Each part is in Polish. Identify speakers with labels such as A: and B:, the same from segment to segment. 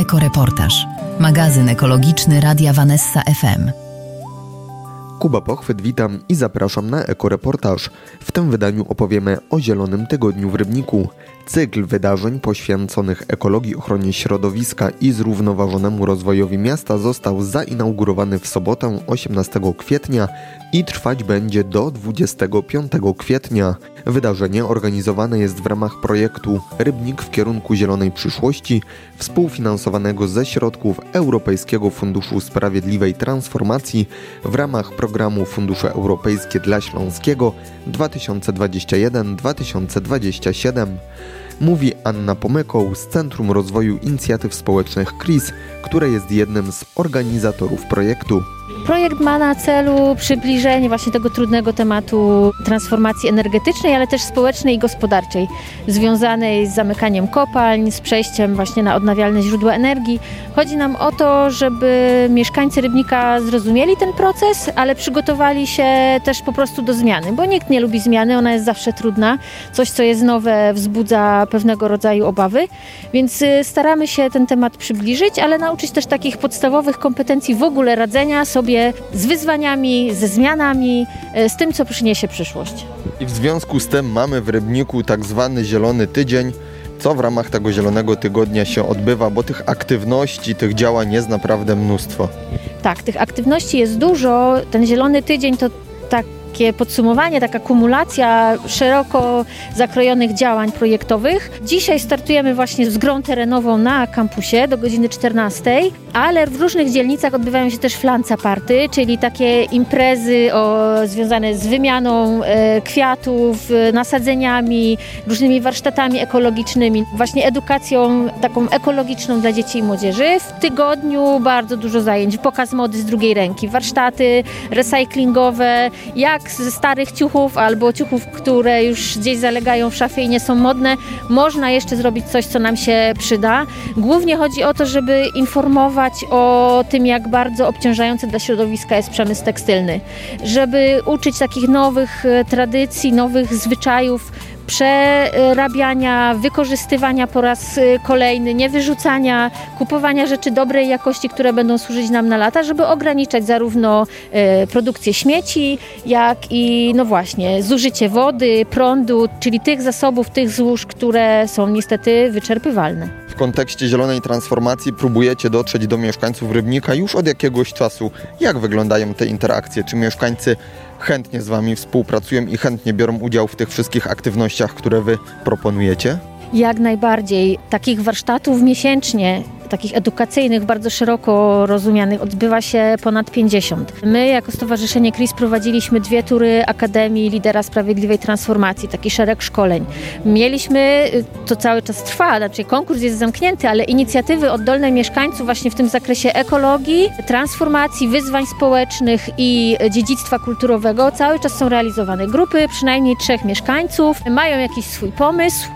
A: Ekoreportaż. Magazyn ekologiczny Radia Vanessa FM.
B: Kuba Pochwyt, witam i zapraszam na Ekoreportaż. W tym wydaniu opowiemy o Zielonym Tygodniu w Rybniku. Cykl wydarzeń poświęconych ekologii, ochronie środowiska i zrównoważonemu rozwojowi miasta został zainaugurowany w sobotę 18 kwietnia i trwać będzie do 25 kwietnia. Wydarzenie organizowane jest w ramach projektu Rybnik w kierunku zielonej przyszłości, współfinansowanego ze środków Europejskiego Funduszu Sprawiedliwej Transformacji w ramach programu Fundusze Europejskie dla Śląskiego 2021-2027. Mówi Anna Pomykoł z Centrum Rozwoju Inicjatyw Społecznych KRIS, które jest jednym z organizatorów projektu.
C: Projekt ma na celu przybliżenie właśnie tego trudnego tematu transformacji energetycznej, ale też społecznej i gospodarczej, związanej z zamykaniem kopalń, z przejściem właśnie na odnawialne źródła energii. Chodzi nam o to, żeby mieszkańcy Rybnika zrozumieli ten proces, ale przygotowali się też po prostu do zmiany, bo nikt nie lubi zmiany, ona jest zawsze trudna. Coś, co jest nowe, wzbudza pewnego rodzaju obawy, więc staramy się ten temat przybliżyć, ale nauczyć też takich podstawowych kompetencji w ogóle radzenia sobie z wyzwaniami, ze zmianami, z tym, co przyniesie przyszłość.
B: I w związku z tym mamy w Rybniku tak zwany Zielony Tydzień. Co w ramach tego Zielonego Tygodnia się odbywa, bo tych aktywności, tych działań jest naprawdę mnóstwo.
C: Tak, tych aktywności jest dużo. Ten Zielony Tydzień to takie podsumowanie, taka kumulacja szeroko zakrojonych działań projektowych. Dzisiaj startujemy właśnie z grą terenową na kampusie do godziny 14, ale w różnych dzielnicach odbywają się też flance party, czyli takie imprezy związane z wymianą kwiatów, nasadzeniami, różnymi warsztatami ekologicznymi, właśnie edukacją taką ekologiczną dla dzieci i młodzieży. W tygodniu bardzo dużo zajęć, pokaz mody z drugiej ręki, warsztaty recyklingowe, jak ze starych ciuchów albo ciuchów, które już gdzieś zalegają w szafie i nie są modne, można jeszcze zrobić coś, co nam się przyda. Głównie chodzi o to, żeby informować o tym, jak bardzo obciążający dla środowiska jest przemysł tekstylny. Żeby uczyć takich nowych tradycji, nowych zwyczajów, przerabiania, wykorzystywania po raz kolejny, niewyrzucania, kupowania rzeczy dobrej jakości, które będą służyć nam na lata, żeby ograniczać zarówno produkcję śmieci, jak i zużycie wody, prądu, czyli tych zasobów, tych złóż, które są niestety wyczerpywalne.
B: W kontekście zielonej transformacji próbujecie dotrzeć do mieszkańców Rybnika już od jakiegoś czasu. Jak wyglądają te interakcje? Czy mieszkańcy chętnie z Wami współpracują i chętnie biorą udział w tych wszystkich aktywnościach, które Wy proponujecie?
C: Jak najbardziej. Takich warsztatów miesięcznie, takich edukacyjnych, bardzo szeroko rozumianych, odbywa się ponad 50. My jako Stowarzyszenie KRIS prowadziliśmy 2 tury Akademii Lidera Sprawiedliwej Transformacji, taki szereg szkoleń. Mieliśmy, to cały czas trwa, konkurs jest zamknięty, ale inicjatywy oddolne mieszkańców właśnie w tym zakresie ekologii, transformacji, wyzwań społecznych i dziedzictwa kulturowego cały czas są realizowane. Grupy przynajmniej 3 mieszkańców mają jakiś swój pomysł,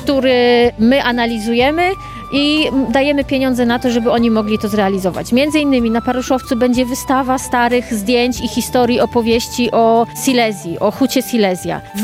C: który my analizujemy i dajemy pieniądze na to, żeby oni mogli to zrealizować. Między innymi na Paruszowcu będzie wystawa starych zdjęć i historii, opowieści o Silesii, o hucie Silesia. W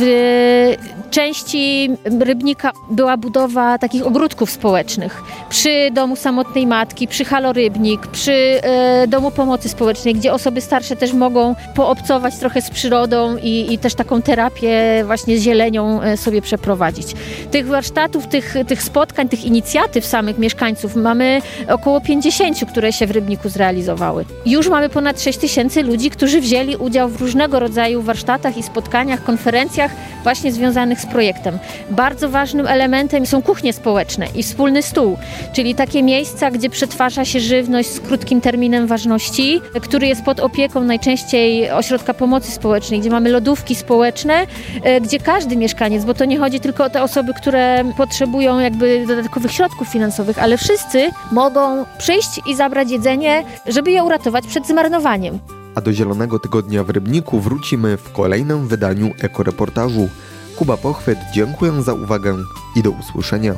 C: części Rybnika była budowa takich ogródków społecznych. Przy Domu Samotnej Matki, przy Halo Rybnik, przy Domu Pomocy Społecznej, gdzie osoby starsze też mogą poobcować trochę z przyrodą i też taką terapię właśnie z zielenią sobie przeprowadzić. Tych warsztatów, tych spotkań, tych inicjatyw samych mieszkańców mamy około 50, które się w Rybniku zrealizowały. Już mamy ponad 6 000 ludzi, którzy wzięli udział w różnego rodzaju warsztatach i spotkaniach, konferencjach właśnie związanych z projektem. Bardzo ważnym elementem są kuchnie społeczne i wspólny stół, czyli takie miejsca, gdzie przetwarza się żywność z krótkim terminem ważności, który jest pod opieką najczęściej ośrodka pomocy społecznej, gdzie mamy lodówki społeczne, gdzie każdy mieszkaniec, bo to nie chodzi tylko o te osoby, które potrzebują dodatkowych środków finansowych, ale wszyscy mogą przyjść i zabrać jedzenie, żeby je uratować przed zmarnowaniem.
B: A do Zielonego Tygodnia w Rybniku wrócimy w kolejnym wydaniu Ekoreportażu. Kuba Pochwyt, dziękuję za uwagę i do usłyszenia.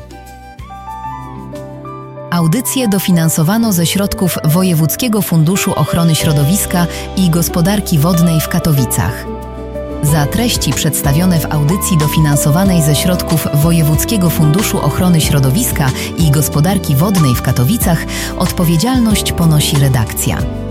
A: Audycję dofinansowano ze środków Wojewódzkiego Funduszu Ochrony Środowiska i Gospodarki Wodnej w Katowicach. Za treści przedstawione w audycji dofinansowanej ze środków Wojewódzkiego Funduszu Ochrony Środowiska i Gospodarki Wodnej w Katowicach odpowiedzialność ponosi redakcja.